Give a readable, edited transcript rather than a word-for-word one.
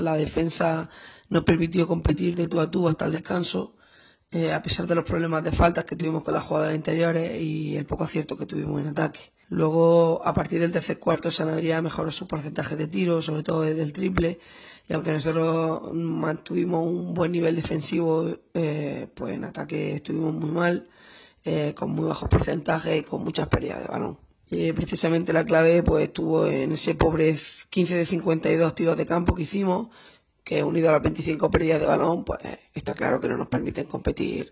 La defensa nos permitió competir de tú a tú hasta el descanso, a pesar de los problemas de faltas que tuvimos con las jugadoras interiores y el poco acierto que tuvimos en ataque. Luego, a partir del tercer cuarto, Sant Adrià mejoró su porcentaje de tiros, sobre todo desde el triple, y aunque nosotros mantuvimos un buen nivel defensivo, pues en ataque estuvimos muy mal, con muy bajos porcentajes y con muchas pérdidas de balón. Precisamente la clave pues estuvo en ese pobre 15 de 52 tiros de campo que hicimos, que unido a las 25 pérdidas de balón, pues está claro que no nos permiten competir